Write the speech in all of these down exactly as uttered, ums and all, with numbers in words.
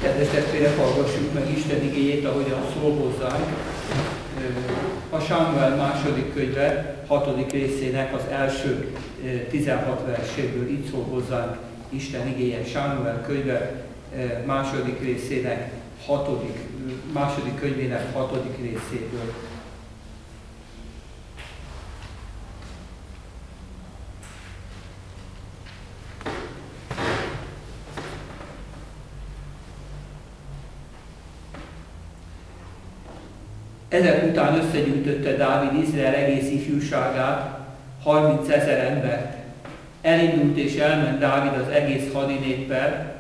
Kedves testvérek, hallgassuk meg Isten igéjét, ahogyan szól hozzánk. A Sámuel második könyve hatodik részének az első tizenhat verséből így szól hozzánk Isten igéje. Sámuel könyve második részének hatodik, második könyvének hatodik részéből. Ezek után összegyűjtötte Dávid Izrael egész ifjúságát, harmincezer embert. Elindult és elment Dávid az egész hadinéppel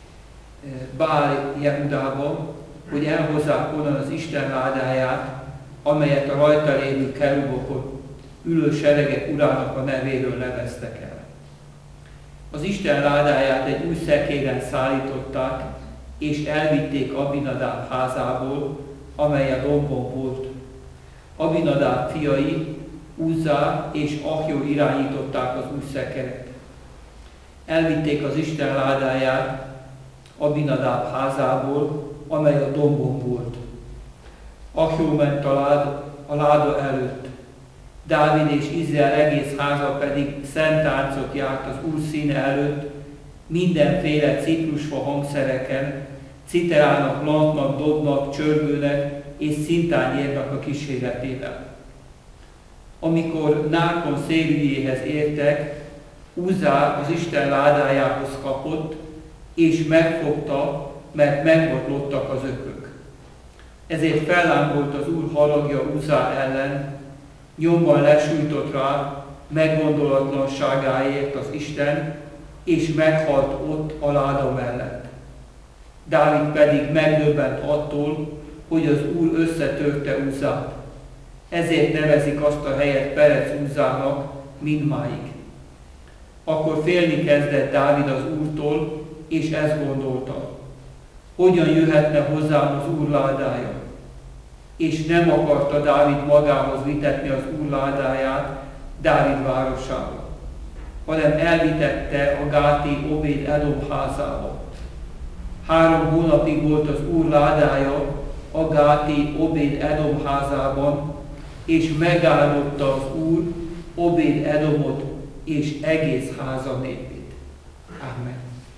Bál Jehudába, hogy elhozzák onnan az Isten ládáját, amelyet a rajta lévő kerubokon ülő seregek urának a nevéről neveztek el. Az Isten ládáját egy új szekéren szállították, és elvitték Abinadáb házából, amely a dombon volt. Abinadáb fiai, Uzzá és Ahjó irányították az új szekeret. Elvitték az Isten ládáját Abinadáb házából, amely a dombon volt. Ahjó ment a, lád, a láda előtt. Dávid és Izrael egész háza pedig szent táncot járt az Úr színe előtt, mindenféle ciprusfa hangszereken, citerának, lantnak, dobnak, csörgőnek és szintányérnak a kíséretével. Amikor Nákon szélügyéhez értek, Uzzá az Isten ládájához kapott, és megfogta, mert megbotlottak az ökök. Ezért fellángolt az Úr haragja Uzzá ellen, nyomban lesújtott rá meggondolatlanságáért az Isten, és meghalt ott a láda mellett. Dávid pedig megdöbbent attól, hogy az Úr összetörte Uzzát. Ezért nevezik azt a helyet Perec Uzzának mindmáig. Akkor félni kezdett Dávid az Úrtól, és ezt gondolta: hogyan jöhetne hozzám az Úr ládája? És nem akarta Dávid magához vitetni az Úr ládáját Dávid városába, hanem elvitette a gáti Obéd Edom házába. Három hónapig volt az Úr ládája a gáti Obéd Edom házában, és megáldotta az Úr Obéd Edomot és egész háza népét. Amen.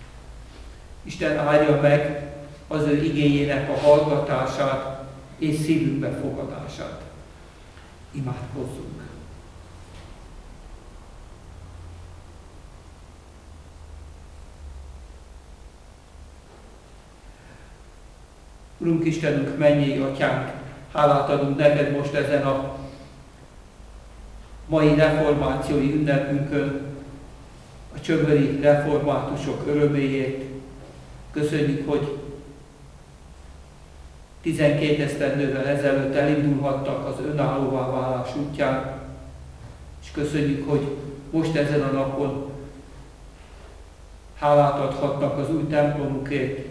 Isten áldja meg az ő igéjének a hallgatását és szívünkbe fogadását. Imádkozzunk. Urunk Istenünk, mennyei Atyánk, hálát adunk neked most ezen a mai reformációi ünnepünkön, a csöböri reformátusok öröméért. Köszönjük, hogy tizenkét esztendővel ezelőtt elindulhattak az önállóvá válás útján, és köszönjük, hogy most ezen a napon hálát adhatnak az új templomukért,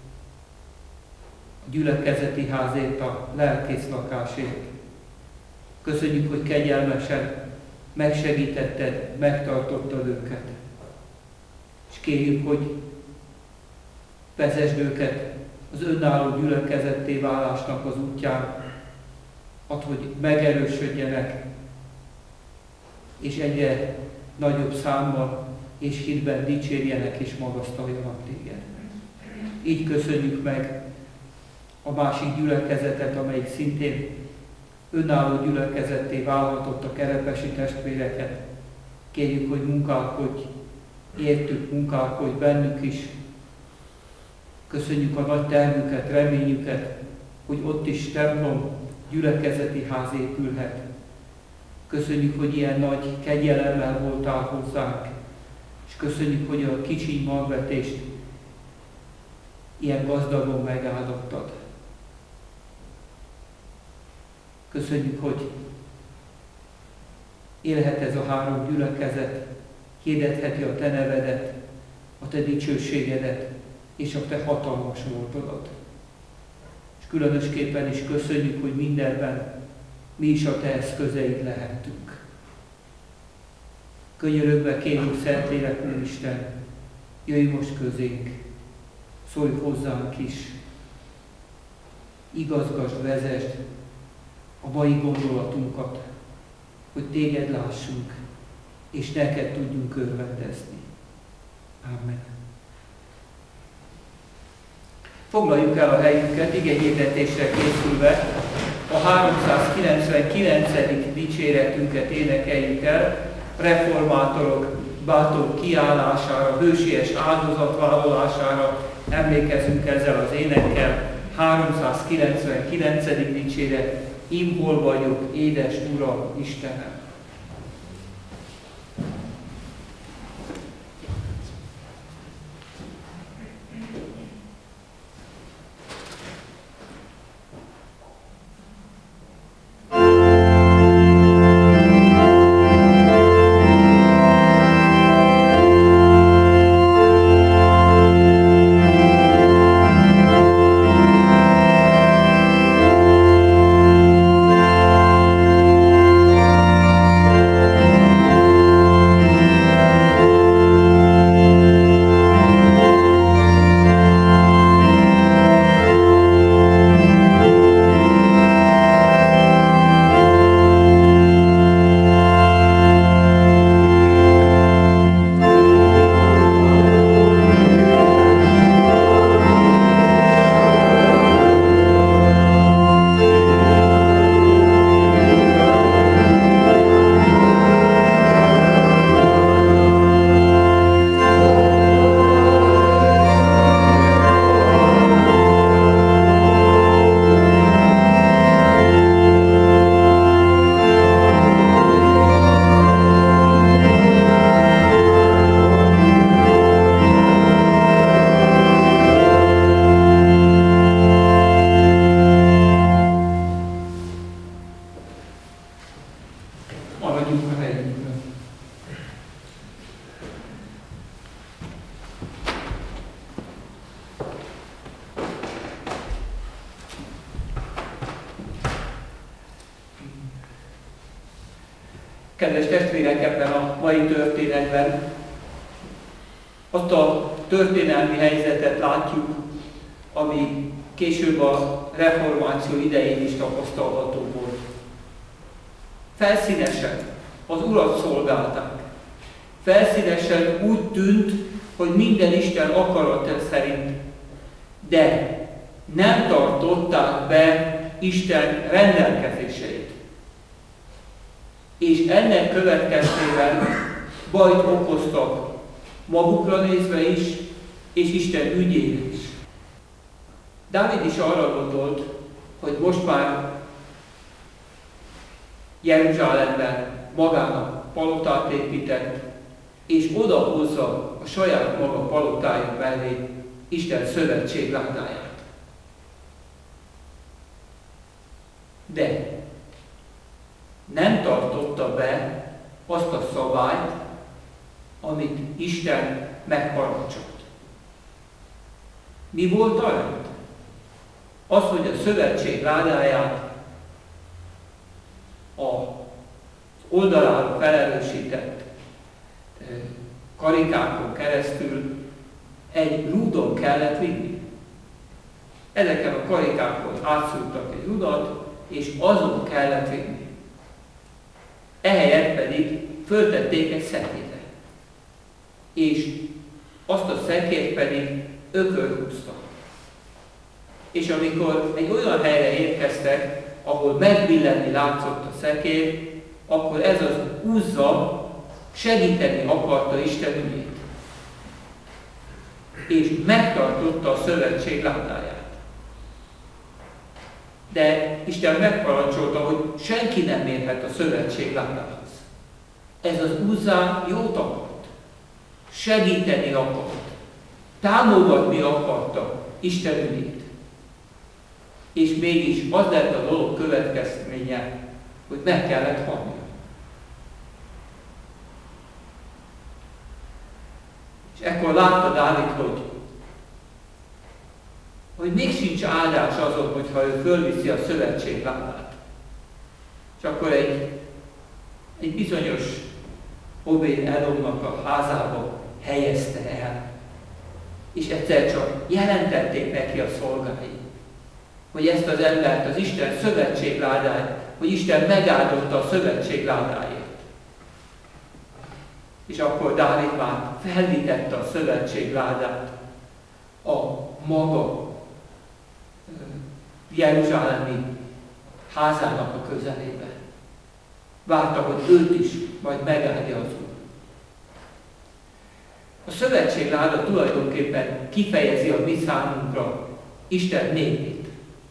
a gyülekezeti házért, a lelkész lakásért. Köszönjük, hogy kegyelmesen megsegítetted, megtartottad őket. És kérjük, hogy vezesd őket az önálló gyülekezetté válásnak az útján, add, hogy megerősödjenek, és egyre nagyobb számban és hitben dicsérjenek és magasztaljanak téged. Így köszönjük meg a másik gyülekezetet, amelyik szintén önálló gyülekezetté válhatott, a kerepesi testvéreket. Kérjük, hogy munkálkodj értük, munkálkodj bennük is. Köszönjük a nagy tervüket, reményüket, hogy ott is templom, gyülekezeti ház épülhet. Köszönjük, hogy ilyen nagy kegyelemmel voltál hozzánk, és köszönjük, hogy a kicsiny magvetést ilyen gazdagon megáldottad. Köszönjük, hogy élhet ez a három gyülekezet, hirdetheti a te nevedet, a te dicsőségedet és a te hatalmas voltodat. És különösképpen is köszönjük, hogy mindenben mi is a te eszközeid lehettünk. Könyörögve kérjük, Szentlélek Úristen, jöjj most közénk, szólj hozzánk is. Igazgasd, vezesd a mai gondolatunkat, hogy téged lássunk, és neked tudjunk örvendezni. Amen. Foglaljuk el a helyünket, igényhirdetésre készülve, a háromszázkilencvenkilencedik dicséretünket énekeljük el, reformátorok bátor kiállására, hősies áldozatvállalására emlékezünk ezzel az énekkel. háromszázkilencvenkilencedik dicséret, Im hol vagyok, édes Uram, Istenem. Kedves testvérek, ebben a mai történetben azt a történelmi helyzetet látjuk, ami később a reformáció idején is tapasztalható volt. Felszínesen az Urat szolgálták. Felszínesen úgy tűnt, hogy minden Isten akarata szerint, de nem tartották be Isten rendelkezéseit. És ennek következtében bajt okoztak magukra nézve is, és Isten ügyére is. Dávid is arra gondolt, hogy most már Jeruzsálemben magának palotát épített, és oda hozza a saját maga palotája mellé Isten szövetségládáját. De nem tartotta be azt a szabályt, amit Isten megparancsolt. Mi volt a rend? Az, hogy a szövetség ládáját az oldalára felerősített karikákon keresztül egy rúdon kellett vinni. Ezeken a karikákon átszúrtak egy rudat, és azon kellett vinni. Ehelyett pedig föltették egy szekérre, és azt a szekért pedig ökör húzta. És amikor egy olyan helyre érkeztek, ahol megbillenni látszott a szekér, akkor ez az Uzza segíteni akarta Isten ügyét. És megtartotta a szövetség ládáját. De Isten megparancsolta, hogy senki nem érhet a szövetség ládához. Ez az Uzza jót akart. Segíteni akart. Támogatni akarta Isten ügyét. És mégis az lett a dolog következménye, hogy meg kellett halni. És ekkor látta Dávid, hogy, hogy még sincs áldás azon, hogyha ő fölviszi a szövetségládát. És akkor egy, egy bizonyos Obéd Edomnak a házába helyezte el. és egyszer csak jelentették neki a szolgái, hogy ezt az embert, az Isten szövetségládáját, hogy Isten megáldotta a szövetségládáért. És akkor Dávid már felvitette a szövetségládát a maga jeruzsálemi házának a közelébe. Várta, hogy őt is majd megáldja az Úr. A szövetségláda tulajdonképpen kifejezi a mi számunkra Isten népét.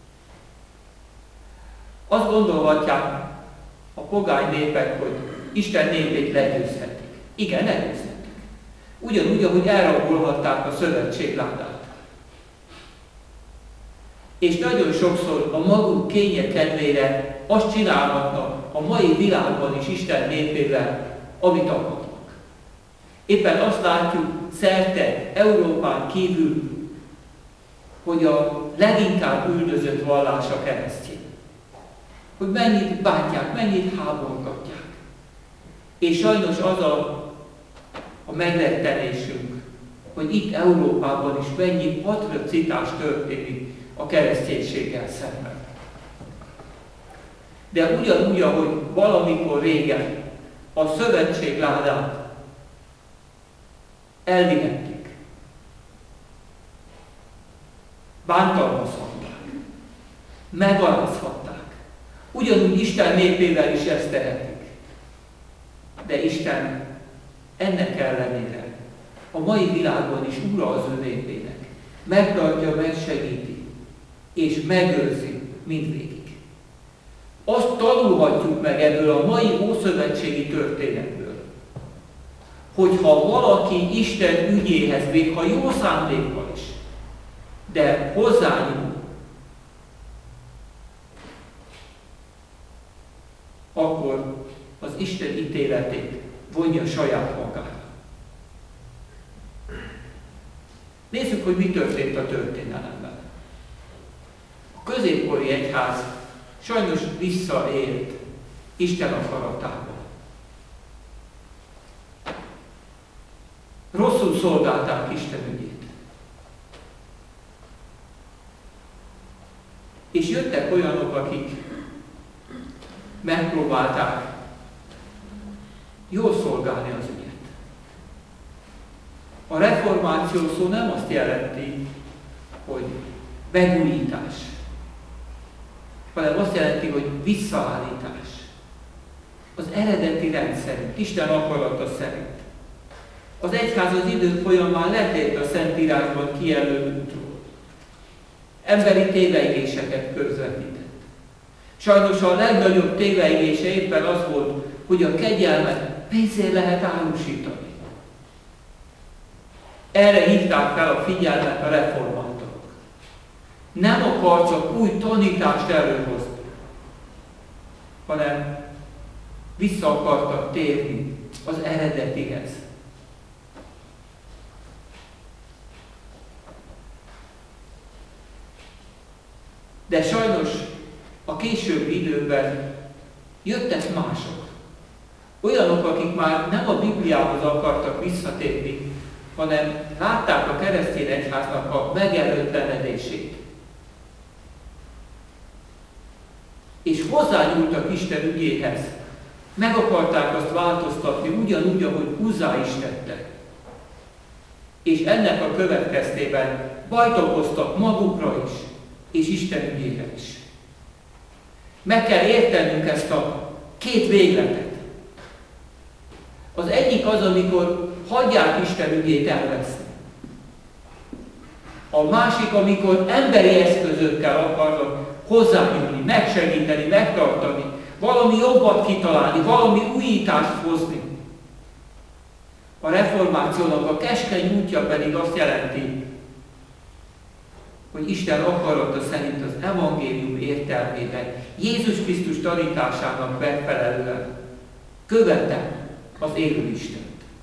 Azt gondolhatják a pogány népek, hogy Isten népét legyőzhetik. Igen, legyőzhetik. Ugyanúgy, ahogy elrabolhatták a szövetségládát. És nagyon sokszor a maguk kénye kedvére azt csinálhatnak a mai világban is Isten népével, amit akarnak. Éppen azt látjuk szerte Európán kívül, hogy a leginkább üldözött vallás a keresztény. Hogy mennyit bántják, mennyit háborgatják. És sajnos az a, a megrettenésünk, hogy itt Európában is mennyi atrocitás történik a kereszténységgel szemben. De ugyanúgy, ahogy valamikor régen a szövetségládát elvihették, bántalmazhatták, megalázhatták. Ugyanúgy Isten népével is ezt tehetik. De Isten ennek ellenére a mai világban is ura az ő népének. Megtartja, megsegíti, és megőrzi mindvégig. Azt tanulhatjuk meg ebből a mai ószövetségi történetből, hogyha valaki Isten ügyéhez, még ha jó szándékkal is, de hozzányúl, akkor az Isten ítéletét vonja saját magára. Nézzük, hogy mi történt a történelemben. A középkori egyház sajnos visszaélt Isten akaratával. Rosszul szolgálták Isten ügyét. És jöttek olyanok, akik megpróbálták jól szolgálni az ügyet. A reformáció szó nem azt jelenti, hogy megújítás, hanem azt jelenti, hogy visszaállítás. Az eredeti rend szerint, Isten akarata szerint. Az egyház az idők folyamán letért a Szentírásban kijelölt útról. Emberi téveigéseket közvetített. Sajnos a legnagyobb téveigése éppen az volt, hogy a kegyelmet pénzért lehet árusítani. Erre hívták fel a figyelmet a reformátorok. Nem akar csak új tanítást előhozni, hanem vissza akartak térni az eredetihez. De sajnos a későbbi időben jöttek mások. Olyanok, akik már nem a Bibliához akartak visszatérni, hanem látták a keresztény egyháznak a megerőtlenedését. És hozzányúltak Isten ügyéhez. Meg akarták azt változtatni ugyanúgy, ahogy Uzzá is tette. És ennek a következtében bajt okoztak magukra is, és Isten ügyére is. Meg kell értenünk ezt a két végletet. Az egyik az, amikor hagyják Isten ügyét elveszni. A másik, amikor emberi eszközökkel akarnak hozzányúlni, megsegíteni, megtartani, valami jobbat kitalálni, valami újítást hozni. A reformációnak a keskeny útja pedig azt jelenti, hogy Isten akarata szerint az evangélium értelmében, Jézus Krisztus tanításának megfelelően követem az élő Istent.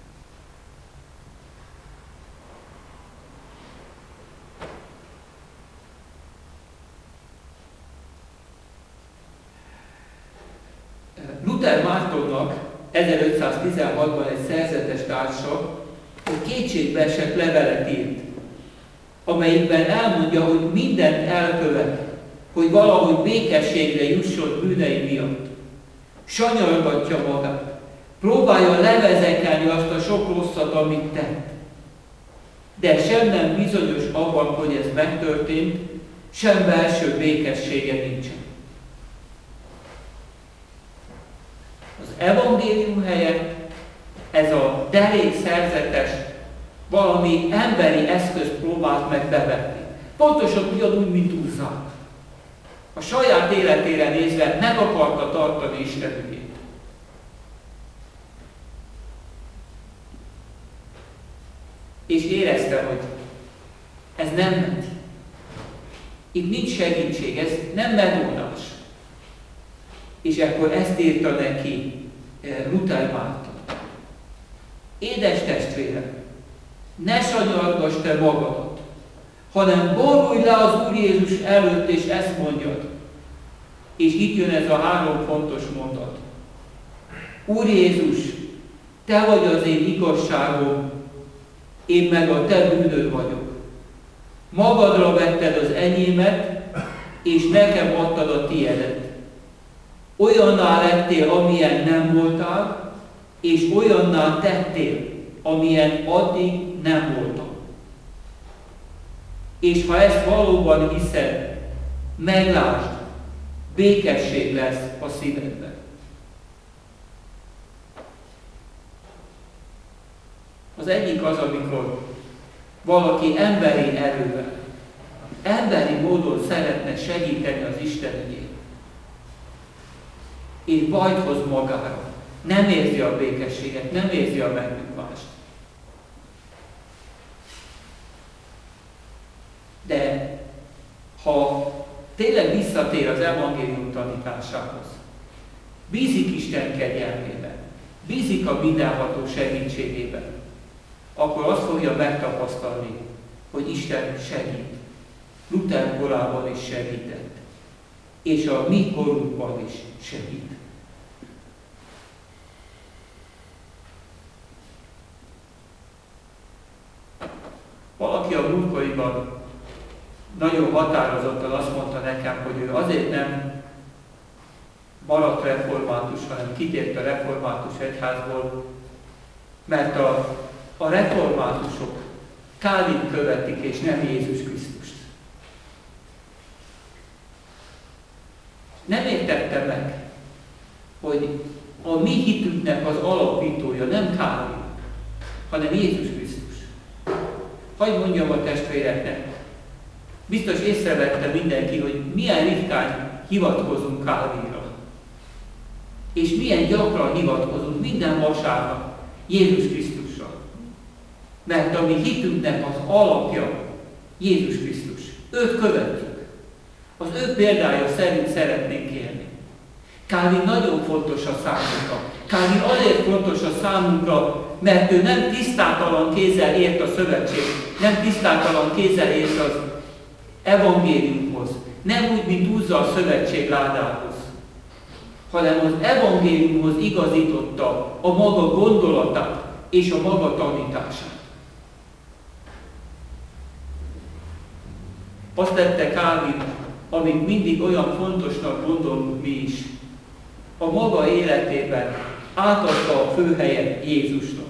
Luther Mártonnak ezerötszáztizenhatban egy szerzetes társa egy kétségbeesett levelet írt amelyikben elmondja, hogy mindent elkövet, hogy valahogy békességre jusson bűnei miatt. Sanyargatja magát, próbálja levezekelni azt a sok rosszat, amit tett. De sem nem bizonyos abban, hogy ez megtörtént, sem belső békessége nincsen. Az evangélium helyett ez a derék szerzetes valami emberi eszközt próbált meg bevetni. Pontosan ugyanúgy, mint Uzzák. A saját életére nézve meg akarta tartani Isten ügyét. És érezte, hogy ez nem megy. Itt nincs segítség, ez nem megoldás. És akkor ezt írta neki Luther Márton. Édes testvérem, ne sanyargass te magadat, hanem borulj le az Úr Jézus előtt, és ezt mondjad. És itt jön ez a három fontos mondat. Úr Jézus, te vagy az én igazságom, én meg a te bűnöd vagyok. Magadra vetted az enyémet, és nekem adtad a tiédet. Olyanná lettél, amilyen nem voltál, és olyanná tettél, amilyen addig nem voltam. És ha ezt valóban hiszed, meglásd, békesség lesz a szívedben. Az egyik az, amikor valaki emberi erővel, emberi módon szeretne segíteni az Isten ügyét, és bajt hoz magára, nem érzi a békességet, nem érzi a megnyugvást. De ha tényleg visszatér az evangélium tanításához, bízik Isten kegyelmében, bízik a mindenható segítségében, akkor azt fogja megtapasztalni, hogy Isten segít. Luther korában is segített, és a mi korunkban is segít. Valaki a múltkoriban nagyon határozottan azt mondta nekem, hogy ő azért nem maradt református, hanem kitért a református egyházból, mert a, a reformátusok Kálvint követik, és nem Jézus Krisztust. Nem értette meg, hogy a mi hitünknek az alapítója nem Kálvin, hanem Jézus Krisztus. Hadd mondjam a testvéreknek, biztos észrevette mindenki, hogy milyen ritkán hivatkozunk Kálvinra. És milyen gyakran hivatkozunk minden vasárnap Jézus Krisztusra. Mert a mi hitünknek az alapja Jézus Krisztus. Őt követjük. Az ő példája szerint szeretnénk élni. Kálvin nagyon fontos a számunkra. Kálvin azért fontos a számunkra, mert ő nem tisztátalan kézzel ért a szövetség, nem tisztátalan kézzel ért az evangéliumhoz, nem úgy, mint Uzza a szövetség ládához, hanem az evangéliumhoz igazította a maga gondolatát és a maga tanítását. Azt tette Kálvin, amit mindig olyan fontosnak gondolunk mi is. A maga életében átadta a főhelyet Jézusnak.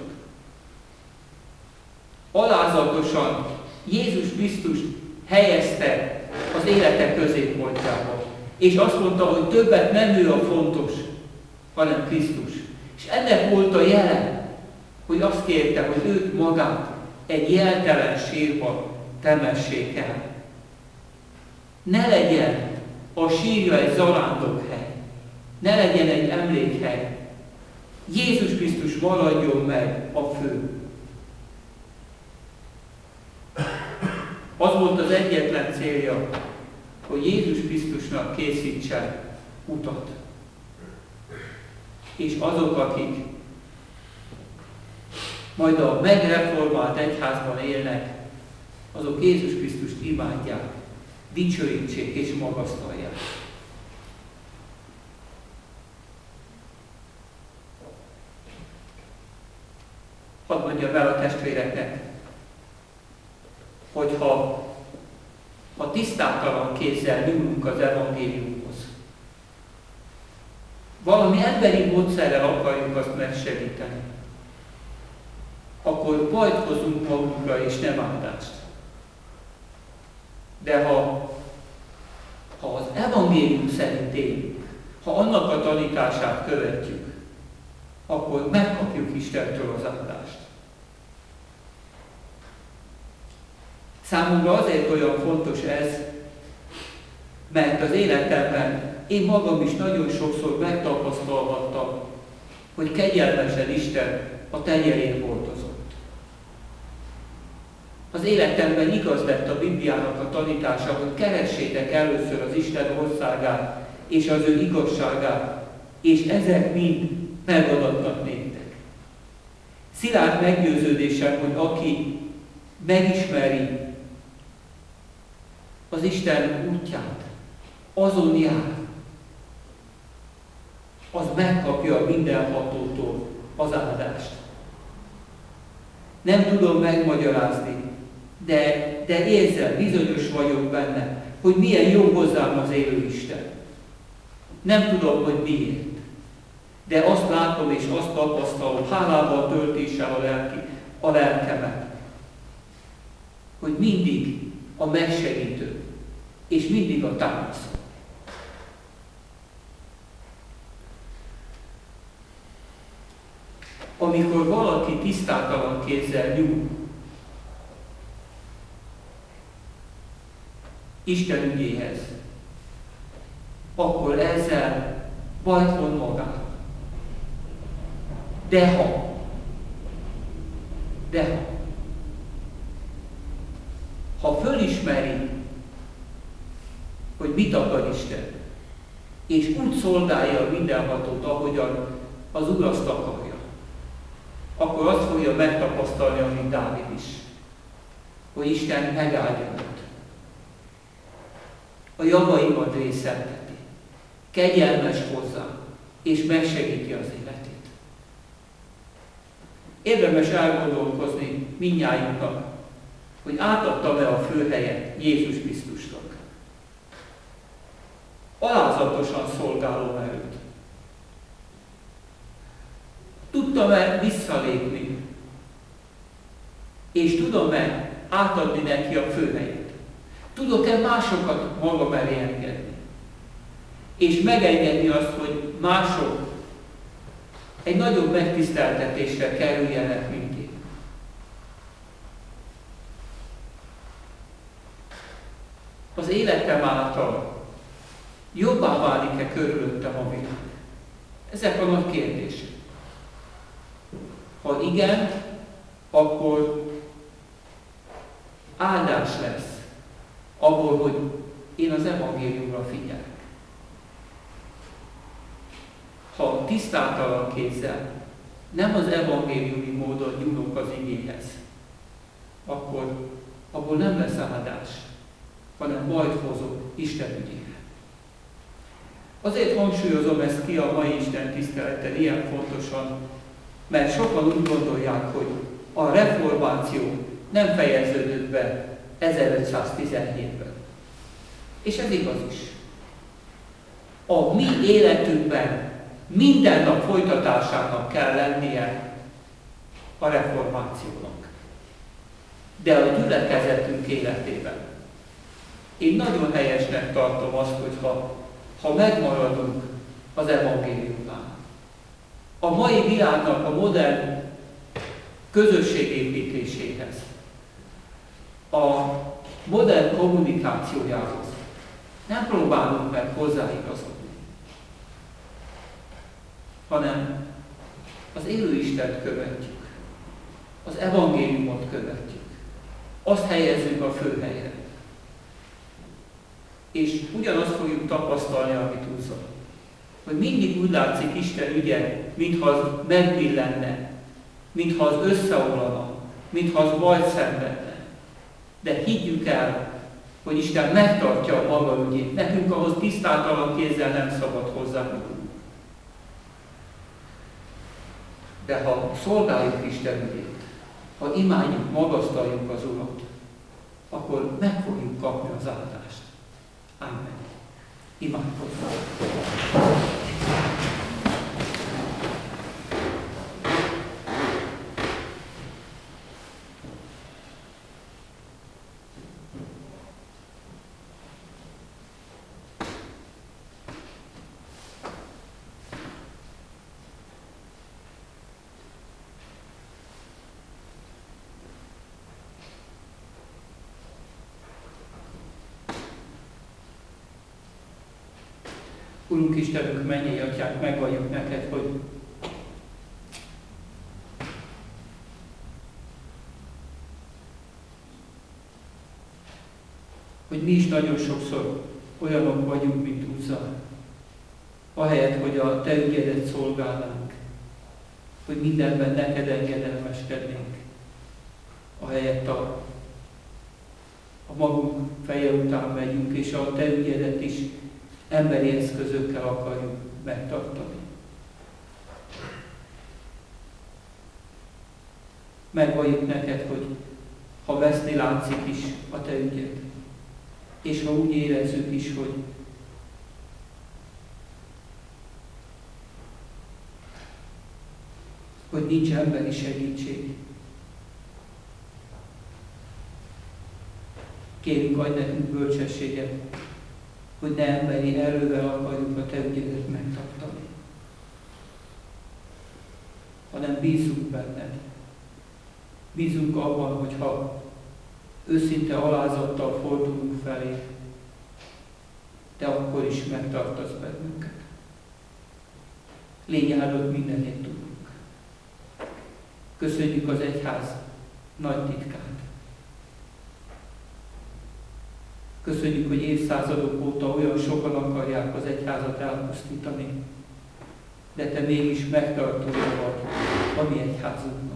Alázatosan Jézus Krisztust helyezte az élete középpontjába. És azt mondta, hogy többet nem ő a fontos, hanem Krisztus. És ennek volt a jele, hogy azt kérte, hogy őt magát egy jeltelen sírba temessék el. Ne legyen a sírja egy zarándokhely, ne legyen egy emlékhely. Jézus Krisztus maradjon meg a fő. Az volt az egyetlen célja, hogy Jézus Krisztusnak készítsen utat. És azok, akik majd a megreformált egyházban élnek, azok Jézus Krisztust imádják, dicsőítsék és magasztalják. Hadd mondjam el a testvéreknek, hogyha tisztátalan kézzel nyúlunk az evangéliumhoz, valami emberi módszerrel akarjuk azt megsegíteni, akkor bajt hozunk magunkra és nem áldást. De ha, ha az evangélium szerint élünk, ha annak a tanítását követjük, akkor megkapjuk Istentől az áldást. Számomra azért olyan fontos ez, mert az életemben én magam is nagyon sokszor megtapasztalhattam, hogy kegyelmesen Isten a tenyerén hordozott. Az életemben igaz lett a Bibliának a tanítása, hogy keressétek először az Isten országát és az ő igazságát, és ezek mind megadatnak néktek. Szilárd meggyőződésem, hogy aki megismeri az Isten útját, azon jár, az megkapja a mindenhatótól az áldást. Nem tudom megmagyarázni, de, de érzem, bizonyos vagyok benne, hogy milyen jó hozzám az élő Isten. Nem tudom, hogy miért, de azt látom és azt tapasztalom, hálával töltéssel a, lelki, a lelkemet, hogy mindig a megsegítő, és mindig a támasztó. Amikor valaki tisztátalan kézzel nyúl Isten ügyéhez, akkor ezzel bajt von magának. De ha, de ha, ha fölismeri, hogy mit akar Isten, és úgy szolgálja a mindenhatót, ahogyan az Úr azt akarja, akkor azt fogja megtapasztalni, amit Dávid is, hogy Isten megáldja őt. A javaimat részelteti, kegyelmes hozzá, és megsegíti az életét. Érdemes elgondolkozni mindnyájunknak, hogy átadtam-e a főhelyet Jézus Krisztusnak. Alázatosan szolgálom előtt. Tudtam-e visszalépni, és tudom-e átadni neki a főhelyet? Tudok-e másokat magam elé engedni? És megengedni azt, hogy mások egy nagyobb megtiszteltetésre kerüljenek, mint én. Az életem által jobbá válik-e körülöttem a világ? Ezek a nagy kérdések. Ha igen, akkor áldás lesz abból, hogy én az evangéliumra figyelek. Ha tisztátalan kézzel nem az evangéliumi módon nyúlok az igéhez, akkor abból nem lesz áldás, hanem bajt hozok Isten ügyére. Azért hangsúlyozom ezt ki a mai Isten tiszteleten ilyen fontosan, mert sokan úgy gondolják, hogy a reformáció nem fejeződött be ezerötszáztizenhétben. És ez igaz is. A mi életünkben minden nap folytatásának kell lennie a reformációnak. De a gyülekezetünk életében én nagyon helyesnek tartom azt, hogyha ha megmaradunk az evangéliumnál. A mai világnak a modern közösségépítéséhez, a modern kommunikációjához nem próbálunk meg hozzáigazodni, hanem az élő Istent követjük, az evangéliumot követjük, azt helyezzük a főhelyre. És ugyanazt fogjuk tapasztalni, amit úszom. Hogy mindig úgy látszik Isten ügye, mintha az megbillenne, mintha az összeomlana, mintha az bajt szenvedne. De higgyük el, hogy Isten megtartja a maga ügyét. Nekünk ahhoz tisztátalan kézzel nem szabad hozzányúlni. De ha szolgáljuk Isten ügyét, ha imádjuk, magasztaljuk az Urat, akkor meg fogjuk kapni az áldást. Imádkozzunk! Urunk Istenünk, mennyei Atyánk, megvalljuk neked, hogy hogy mi is nagyon sokszor olyanok vagyunk, mint Uzza. Ahelyett, hogy a te ügyedet szolgálnánk, hogy mindenben neked engedelmeskednénk, ahelyett a, a magunk feje után megyünk, és a te ügyedet is emberi eszközökkel akarjuk megtartani. Megvalljuk neked, hogy ha veszni látszik is a te ügyed, és ha úgy érezzük is, hogy hogy nincs emberi segítség. Kérünk, adj nekünk bölcsességet, hogy ne emberi erővel akarjuk a te ügyedet megtartani, hanem bízunk benned. Bízunk abban, hogy ha őszinte alázattal fordulunk felé, te akkor is megtartasz bennünket. Légy áldott mindenért tudunk. Köszönjük az egyház nagy titkát. Köszönjük, hogy évszázadok óta olyan sokan akarják az egyházat elpusztítani, de te mégis megtartója vagy a mi egyházunknak.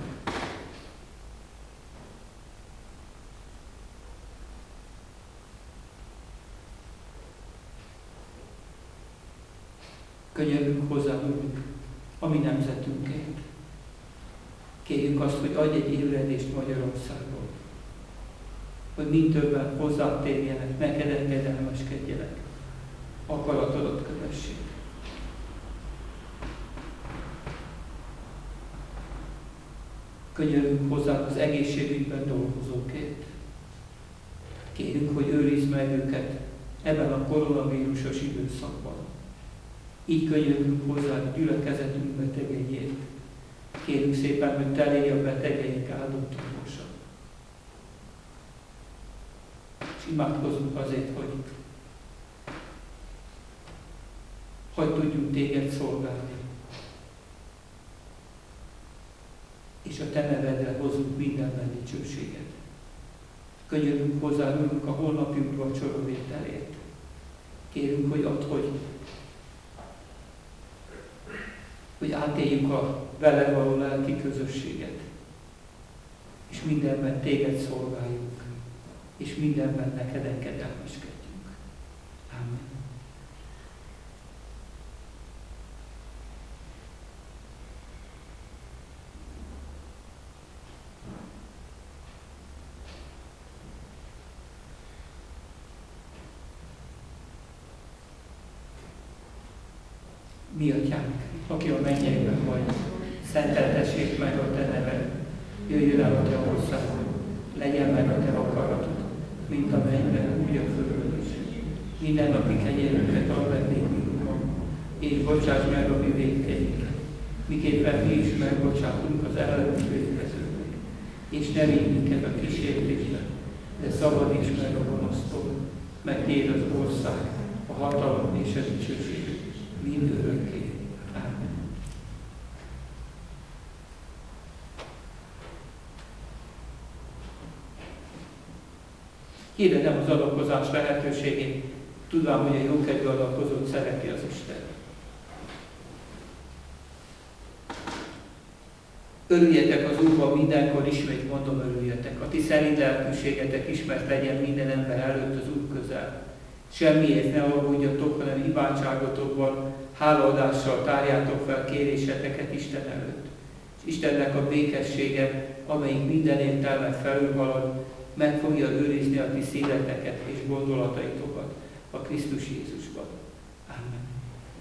Könyörgünk hozzá, Urunk, a mi nemzetünkért. Kérjük azt, hogy adj egy ébredést Magyarországon, hogy mind többen hozzátérjenek, neked engedelmeskedjenek, akaratodat kövessék. Könyörgünk hozzá az egészségügyben dolgozókért. Kérünk, hogy őrizd meg őket ebben a koronavírusos időszakban. Így könyörgünk hozzá a gyülekezetünk betegeiért. Kérünk szépen, hogy te légy a betegeink áldott orvosa. És imádkozunk azért, hogy hogy tudjunk téged szolgálni. És a te nevedre hozunk mindenben dicsőséget. Könyörgünk hozzá, Urunk, a holnapi úrvacsora vételért. Kérünk, hogy add, hogy hogy átéljük a vele való lelki közösséget, és mindenben téged szolgáljuk, és mindenben neked engedelmeskedjünk. Amen. Mi Atyánk, aki a mennyekben vagy, szenteltessék meg a te neved, jöjjön el a te országod, legyen meg a te akaratod, mint a mennyben, úgy a földön is. Minden napi kenyerünket add meg nékünk ma, és bocsáss meg a mi vétkeinket, miképpen mi is megbocsátunk az ellenünk vétkezőknek. És ne vigy minket a kísértésbe, de szabadíts meg a gonosztól, mert tiéd az ország, a hatalom és a dicsőség mind örökké. Amen. Hirdettem az adakozás lehetőségét, tudván, hogy a jókedvű adakozót szereti az Isten. Örüljetek az Úrban mindenkor, ismét mondom, örüljetek. A ti szerint lelkűségetek ismert legyen minden ember előtt az Úr közel. Semmiért ne aggódjatok, hanem imádságotokban, hálaadással tárjátok fel kéréseteket Isten előtt. És Istennek a békessége, amelyik minden értelmet felülhalad, meg fogja őrizni a ti szíveteket és gondolataitokat a Krisztus Jézusban.